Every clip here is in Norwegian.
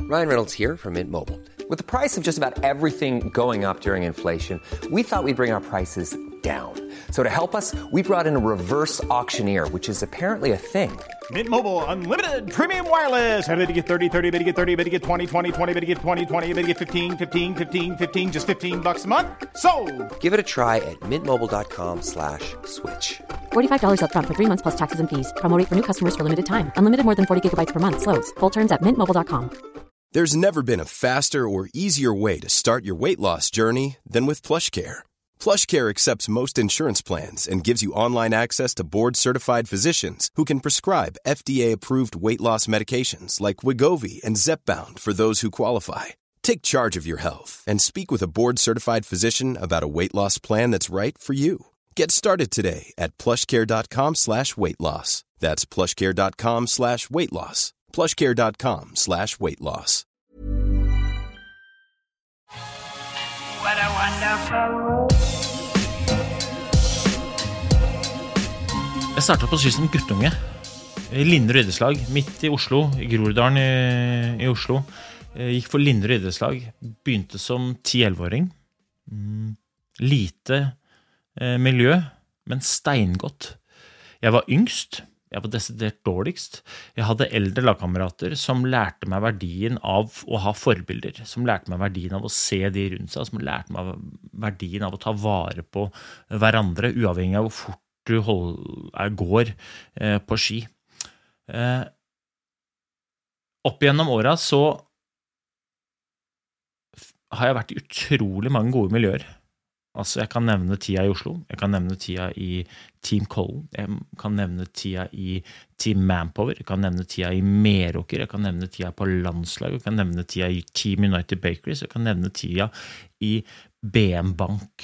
Ryan Reynolds here from Mint Mobile. With the price of just about everything going up during inflation, we thought we'd bring our prices down. So to help us, we brought in a reverse auctioneer, which is apparently a thing. Mint Mobile Unlimited Premium Wireless. How to get 30, 30, bit to get 30, bit to get 20, 20, 20, bit to get 20, 20, bit to get 15, 15, 15, 15, just $15 a month? Sold! Give it a try at mintmobile.com/switch. $45 up front for 3 months plus taxes and fees. Promo rate for new customers for limited time. Unlimited more than 40 gigabytes per month. Slows full terms at mintmobile.com. There's never been a faster or easier way to start your weight loss journey than with PlushCare. PlushCare accepts most insurance plans and gives you online access to board-certified physicians who can prescribe FDA-approved weight loss medications like Wegovy and Zepbound for those who qualify. Take charge of your health and speak with a board-certified physician about a weight loss plan that's right for you. Get started today at plushcare.com/weight loss. That's plushcare.com/weight loss. plushcare.com/weight loss. What a wonderful world. Jeg startet på å sy som guttunge I Linderud idrettslag, midt I Oslo, I Groruddalen I Oslo. Jeg gikk for Linderud idrettslag, begynte som 10-11-åring. Lite miljø, men steingodt. Jeg var yngst, jeg var desidert dårligst. Jeg hadde eldre lagkamerater som lærte meg verdien av å ha forbilder, som lærte meg verdien av å se de rundt seg, som lærte meg verdien av å ta vare på hverandre, uavhengig av hvor fort du går på ski. Opp gjennom åra så har jeg vært I utrolig mange gode miljøer. Altså, jeg kan nevne tida I Oslo, jeg kan nevne tida I Team Collen, jeg kan nevne tida I Team Manpower, jeg kan nevne tida I Meråker, jeg kan nevne tida på landslag, jeg kan nevne tida I Team United Bakeries, jeg kan nevne tida I BM Bank.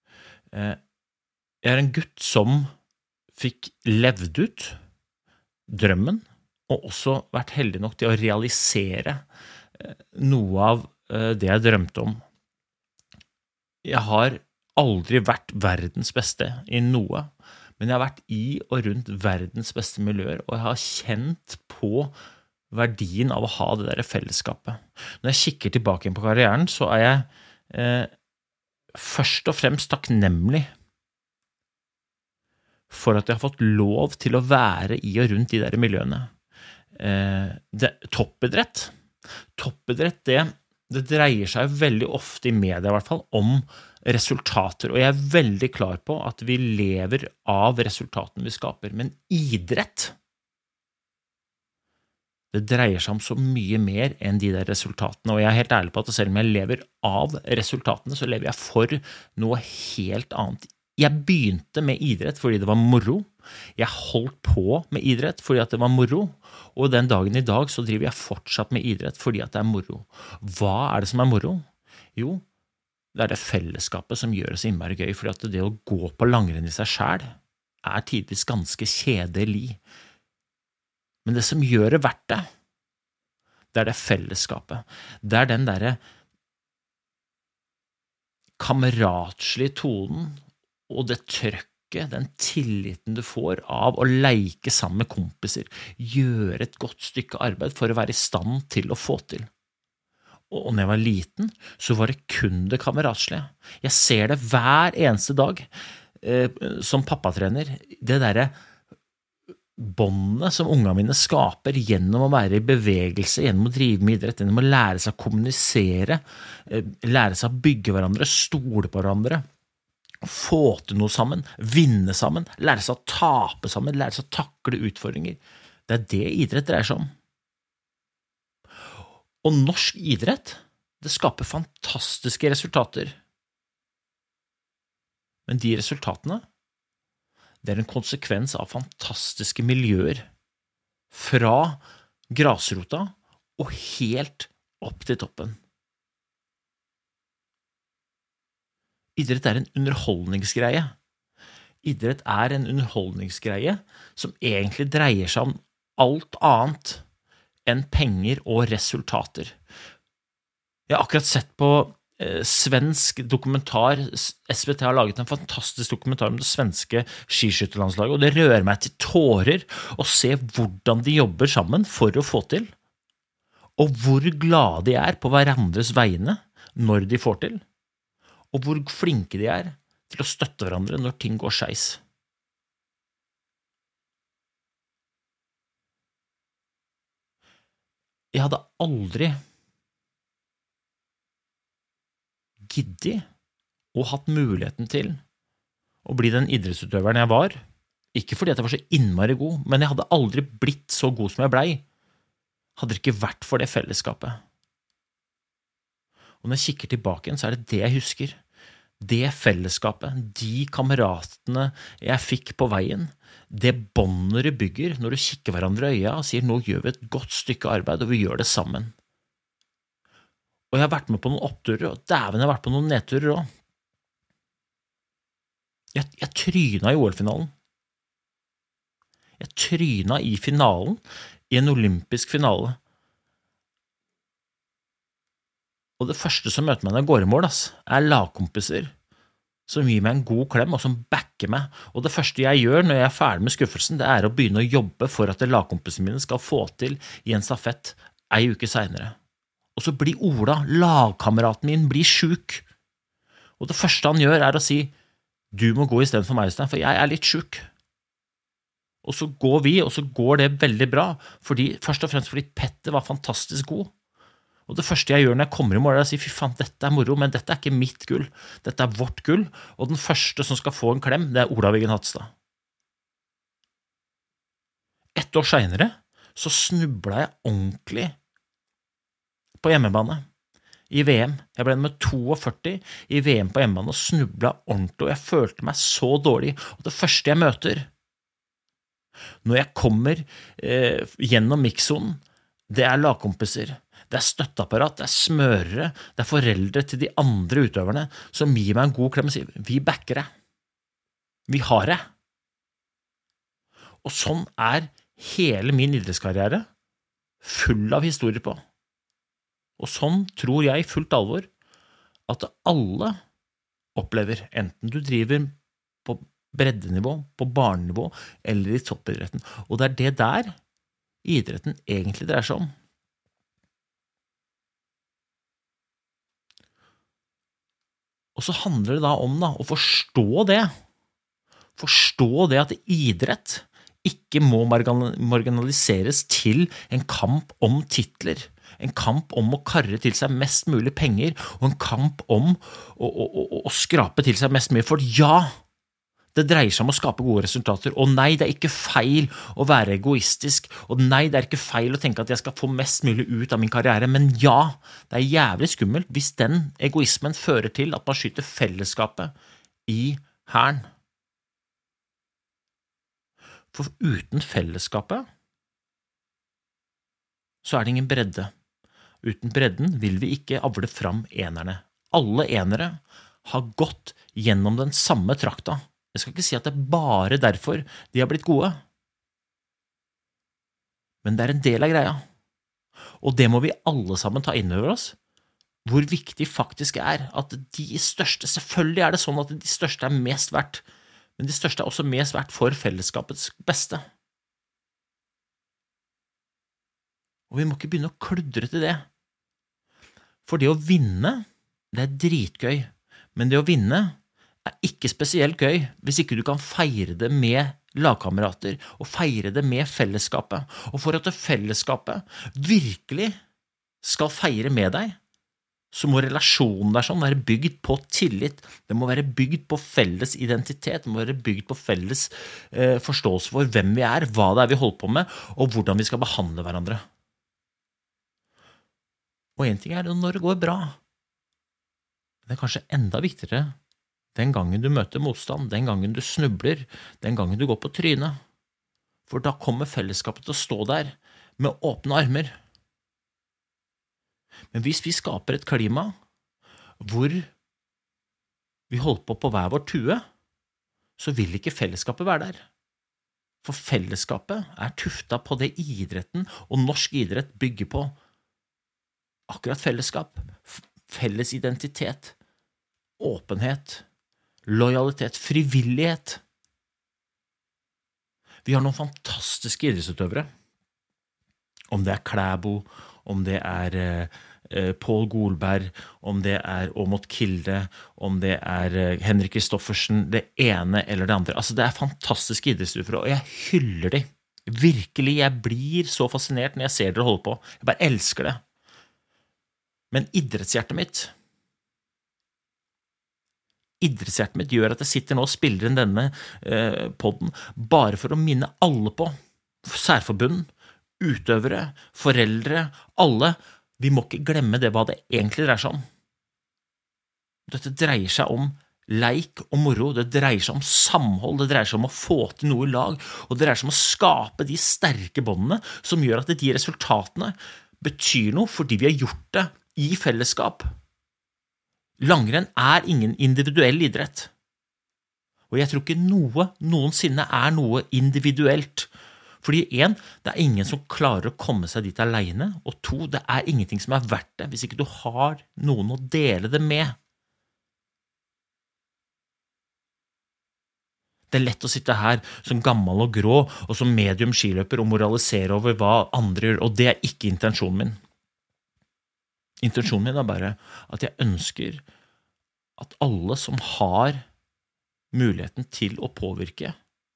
Jeg en gutt som fikk levd ut drømmen, og også vært heldig nok til å realisere noe av det jeg drømte om. Jeg har aldri vært verdens beste I noe, men jeg har vært I og rundt verdens beste miljøer, og jeg har kjent på verdien av å ha det der fellesskapet. Når jeg kikker tilbake på karrieren, så jeg først og fremst takknemlig for at jeg har fått lov til å være I og rundt de der miljøene. Toppidrett, det dreier seg veldig ofte I media I hvert fall om resultater, og jeg veldig klar på at vi lever av resultatene vi skaper, men idrett det dreier seg om så mye mer enn de der resultatene, og jeg helt ærlig på at selv om jeg lever av resultatene, så lever jeg for noe helt annet. Jeg begynte med idrett fordi det var moro, jeg holdt på med idrett fordi at det var moro, og den dagen I dag så driver jeg fortsatt med idrett fordi at det moro. Hva det som moro? Jo, det det fellesskapet som gjør det så innmari gøy, fordi at det å gå på langrenn I seg selv tidvis ganske kjedelig. Men det som gjør det verdt det, det fellesskapet. Det den der kameratslige tonen, og det trøkket, den tilliten du får av å leke sammen med kompiser, gjøre et godt stykke arbeid for å være I stand til å få til. Og når jeg var liten, så var det kun det kameratslige. Jeg ser det hver eneste dag som pappatrener, det der båndene som ungene mine skaper gjennom å være I bevegelse, gjennom å drive med idrett, gjennom å lære seg å kommunisere, lære seg å bygge hverandre, stole på hverandre, få til noe sammen, vinne sammen, lære seg å tape sammen, lære seg å takle utfordringer. Det det idrett dreier seg om. Og norsk idrett, det skaper fantastiske resultater. Men de resultatene, det en konsekvens av fantastiske miljøer fra grasrota og helt opp til toppen. Idrett en underholdningsgreie. Idrett en underholdningsgreie som egentlig dreier seg om alt annet enn penger og resultater. Jeg har akkurat sett på svensk dokumentar. SVT har laget en fantastisk dokumentar om det svenske skiskytterlandslaget, og det rører meg til tårer å se hvordan de jobber sammen for å få til. og hvor glade de på hverandres vegne når de får til, og hvor flinke de til å støtte hverandre når ting går skeis. Jeg hadde aldri giddet og hatt muligheten til å bli den idrettsutøveren jeg var, ikke fordi at jeg var så innmari god, men jeg hadde aldri blitt så god som jeg blei, hadde det ikke vært for det fellesskapet. Og når jeg kikker tilbake igjen, så det det jeg husker. Det fellesskapet, de kameratene jeg fikk på veien, det båndet du bygger når du kikker hverandre i øya og sier, nå gjør vi et godt stykke arbeid, og vi gjør det sammen. Og jeg har vært med på noen oppturer, og dæven jeg har vært på noen nedturer også. Jeg tryna i OL-finalen. Jeg tryna i finalen, i en olympisk finale. Og det første som møter meg når jeg går i mål, lagkompiser som gir meg en god klem og som backer meg. Og det første jeg gjør når jeg er ferdig med skuffelsen, det å begynne å jobbe for at lagkompisene mine skal få til i en stafett en uke senere. Og så blir Ola, lagkameraten min, blir syk. Og det første han gjør å si, du må gå i stedet for meg, for jeg litt syk. Og så går vi, og så går det veldig bra, først og fremst fordi Petter var fantastisk god. Og det første jeg gjør når jeg kommer i mål å si, fy faen, dette moro, men dette ikke mitt gull, dette vårt gull, og den første som skal få en klem, det Ola Wiggen Hatstad. 1 år senere, så snublet jeg ordentlig på hjemmebane i VM. Jeg ble med 42 i VM på hjemmebane og snublet ordentlig, og jeg følte meg så dårlig. Og det første jeg møter, når jeg kommer gjennom mixzonen, det lagkompiser, det støtteapparat, det smørere, det foreldre til de andre utøverne som gir meg en god klem og sier, vi backer det. Vi har det. Og sånn hele min idrettskarriere full av historier på. Og sånn tror jeg i fullt alvor at alle opplever, enten du driver på breddenivå, på barnenivå eller i toppidretten. Og det det der idretten egentlig dreier seg om. Og så handler det da om å forstå det. Forstå det at idrett ikke må marginaliseres til en kamp om titler, en kamp om å karre til seg mest mulig penger, og en kamp om å skrape til seg mest mulig. For ja, det dreier seg om å skape gode resultater, og nei, det ikke feil å være egoistisk, og nei, det ikke feil å tenke at jeg skal få mest mulig ut av min karriere, men ja, det jævlig skummelt hvis den egoismen fører til at man skyter fellesskapet i hæren. For uten fellesskapet så det ingen bredde. Uten bredden vil vi ikke avle fram enerne. Alle enere har gått gjennom den samme trakta. Jeg skal ikke si at det bare derfor de har blitt gode. Men det en del av greia. Og det må vi alle sammen ta inn over oss. Hvor viktig faktisk at de største, selvfølgelig det sånn at de største mest verdt, men de største også mest verdt for fellesskapets beste. Og vi må ikke begynne å kludre til det. For det å vinne, det dritgøy, men det å vinne ikke spesielt gøy hvis ikke du kan feire det med lagkamerater og feire det med fellesskapet. Og for at fellesskapet virkelig skal feire med deg, så må relasjonen der sånn være bygd på tillit. Det må være bygd på felles identitet, det må være bygd på felles forståelse for hvem vi hva det vi holder på med, og hvordan vi skal behandle hverandre. Og en ting det når det går bra. Det kanskje enda viktigere den gangen du møter motstand, den gangen du snubler, den gangen du går på trynet. For da kommer fellesskapet til å stå der med åpne armer. Men hvis vi skaper et klima hvor vi holder på hver vår tue, så vil ikke fellesskapet være der. For fellesskapet tuftet på det idretten og norsk idrett bygger på. Akkurat fellesskap, felles identitet, åpenhet, lojalitet, frivillighet. Vi har noen fantastiske idrettsutøvere. Om det Klæbo, om det Paul Golberg, om det Åmot Kilde, om det Henrik Kristoffersen, det ene eller det andre. Altså, det fantastiske idrettsutøvere, og jeg hyller de. Virkelig, jeg blir så fascinert når jeg ser dere holde på. Jeg bare elsker det. Men idrettshjertet mitt gjør at jeg sitter nå og spiller inn denne podden bare for å minne alle på, særforbund, utøvere, foreldre, alle. Vi må ikke glemme det hva det egentlig dreier seg om. Dette dreier seg om leik og moro, det dreier seg om samhold, det dreier seg om å få til noe i lag, og det dreier seg om å skape de sterke båndene som gjør at de resultatene betyr noe fordi vi har gjort det i fellesskap. Langrenn ingen individuell idrett, og jeg tror ikke noensinne noe individuelt. Fordi 1, det ingen som klarer å komme seg dit alene, og 2, det ingenting som verdt det hvis ikke du har noen å dele det med. Det lett å sitte her som gammel og grå, og som medium skiløper og moralisere over hva andre gjør, og det ikke intensjonen min. Intensjonen min bare at jeg ønsker at alle som har muligheten til å påvirke,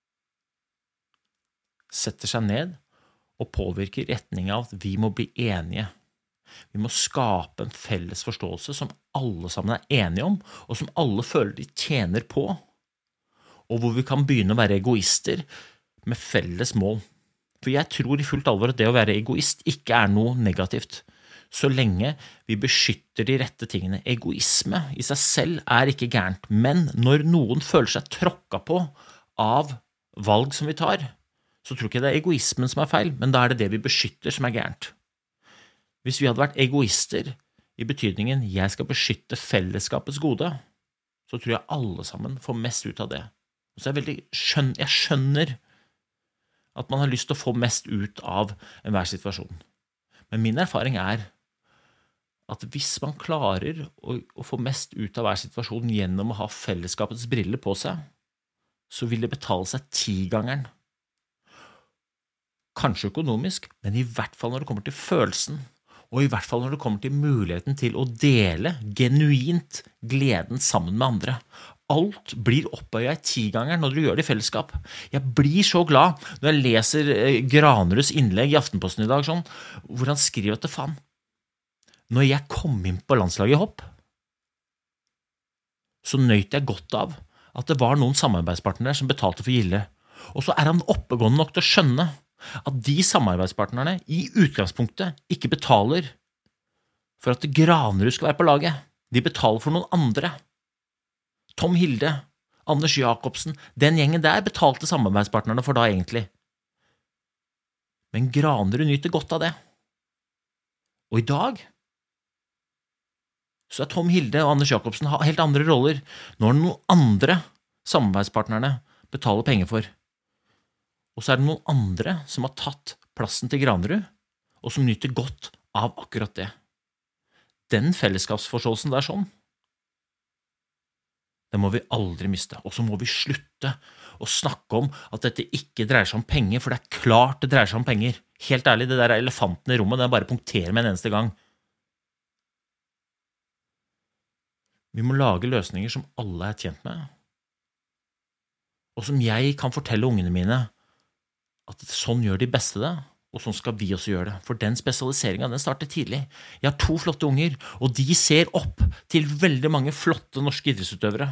setter seg ned og påvirker i retning av at vi må bli enige. Vi må skape en felles forståelse som alle sammen enige om, og som alle føler de tjener på, og hvor vi kan begynne å være egoister med felles mål. For jeg tror i fullt alvor at det å være egoist ikke noe negativt, så lenge vi beskytter de rette tingene. Egoisme i seg selv ikke gærent, men når noen føler seg tråkket på av valg som vi tar, så tror ikke det egoismen som feil, men da det vi beskytter som gærent. Hvis vi hadde vært egoister i betydningen jeg skal beskytte fellesskapets gode, så tror jeg alle sammen får mest ut av det. Og så jeg skjønner at man har lyst til å få mest ut av enhver situasjon. Men min erfaring at hvis man klarer å få mest ut av hver situasjon gjennom å ha fellesskapets briller på seg, så vil det betale seg 10-gangeren. Kanskje økonomisk, men i hvert fall når det kommer til følelsen, og i hvert fall når det kommer til muligheten til å dele genuint gleden sammen med andre. Alt blir opphøyet 10-gangeren når du gjør det i fellesskap. Jeg blir så glad når jeg leser Graneruds innlegg i Aftenposten i dag, hvor han skriver at faen, når jeg kom inn på landslaget i hopp, så nøyt jeg godt av at det var noen samarbeidspartnere som betalte for gilde, og så han oppegående nok til å skjønne at de samarbeidspartnerne i utgangspunktet ikke betaler for at Granerud skal være på laget. De betaler for noen andre. Tom Hilde, Anders Jakobsen, den gjengen der betalte samarbeidspartnerne for da egentlig. Men Granerud nyter godt av det. Og i dag så Tom Hilde og Anders Jakobsen har helt andre roller når noen andre samarbeidspartnerne betaler penger for. Og så det noen andre som har tatt plassen til Granerud, og som nyter godt av akkurat det. Den fellesskapsforståelsen der det må vi aldri miste. Og så må vi slutte å snakke om at dette ikke dreier seg om penger, for det klart det dreier seg om penger. Helt ærlig, det der elefanten i rommet, det bare punkterer med en eneste gang. Vi må lage løsninger som alle tjent med, og som jeg kan fortelle ungene mine at sånn gjør de beste det, og sånn skal vi også gjøre det. For den spesialiseringen, den starter tidlig. Jeg har 2 flotte unger, og de ser opp til veldig mange flotte norske idrettsutøvere.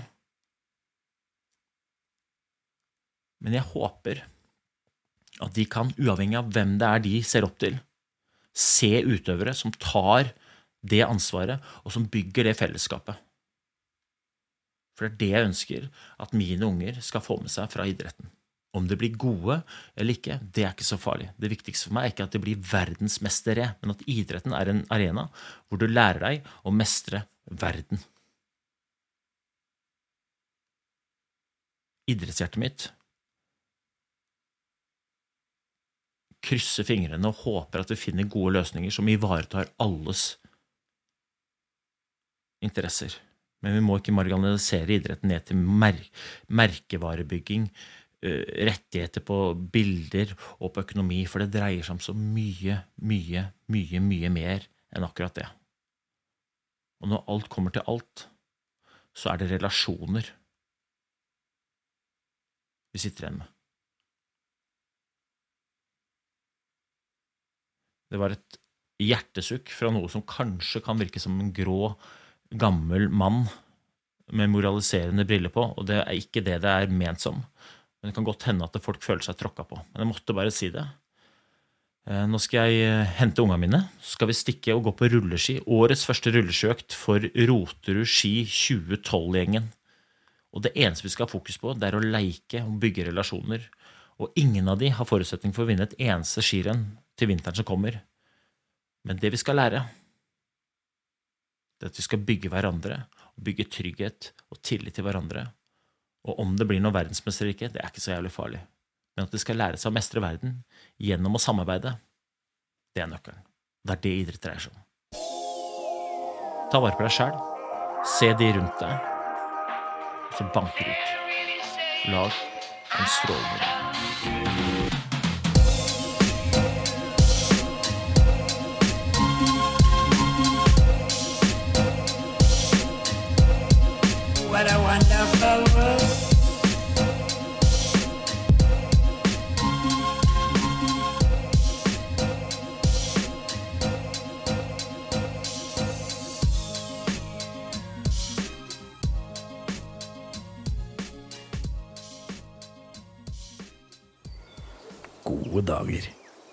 Men jeg håper at de kan, uavhengig av hvem det de ser opp til, se utøvere som tar det ansvaret, og som bygger det fellesskapet. For det jeg ønsker at mine unger skal få med seg fra idretten. Om det blir gode eller ikke, det ikke så farlig. Det viktigste for meg ikke at det blir verdensmestere, men at idretten en arena hvor du lærer deg å mestre verden. Idrettshjertet mitt krysser fingrene og håper at vi finner gode løsninger som ivaretar alles interesser. Men vi må ikke marginalisere idretten ned til merkevarebygging, rettigheter på bilder og på økonomi, for det dreier seg om så mye mer enn akkurat det. Og når alt kommer til alt, så det relasjoner vi sitter igjen med. Det var et hjertesukk fra noe som kanskje kan virke som en grå, gammel mann med moraliserende briller på, og det ikke det ment som. Men det kan godt hende at folk føler seg tråkket på. Men jeg måtte bare si det. Nå skal jeg hente ungene mine, så skal vi stikke og gå på rulleski. Årets første rulleskiøkt for Roterud Ski 2012-gjengen. Og det eneste vi skal ha fokus på, det å leike og bygge relasjoner. Og ingen av de har forutsetning for å vinne et eneste skirenn til vinteren som kommer. Men det vi skal lære, det at vi skal bygge hverandre, og bygge trygghet og tillit til hverandre. Og om det blir noen verdensmester ikke, det ikke så jævlig farlig. Men at de skal lære seg å mestre verden gjennom å samarbeide, det nøkkelen. Det det idrett dreier seg om. Ta vare på deg selv, se de rundt deg, og så banker ut. Lag en strålende dag. What a wonderful world. Gode dager.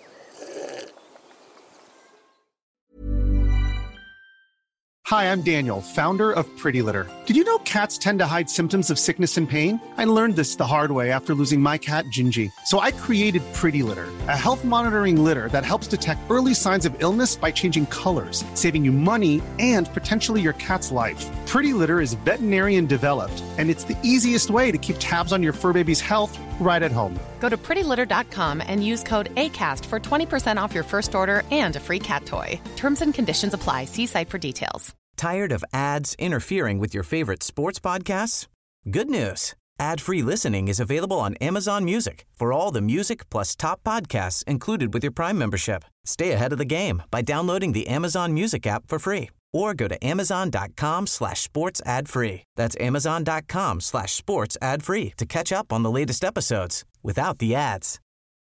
Hi, I'm Daniel, founder of Pretty Litter. Did you know cats tend to hide symptoms of sickness and pain? I learned this the hard way after losing my cat, Gingy. So I created Pretty Litter, a health monitoring litter that helps detect early signs of illness by changing colors, saving you money and potentially your cat's life. Pretty Litter is veterinarian developed, and it's the easiest way to keep tabs on your fur baby's health right at home. Go to prettylitter.com and use code ACAST for 20% off your first order and a free cat toy. Terms and conditions apply. See site for details. Tired of ads interfering with your favorite sports podcasts? Good news. Ad-free listening is available on Amazon Music for all the music plus top podcasts included with your Prime membership. Stay ahead of the game by downloading the Amazon Music app for free or go to amazon.com/sports ad-free. That's amazon.com/sports ad-free to catch up on the latest episodes without the ads.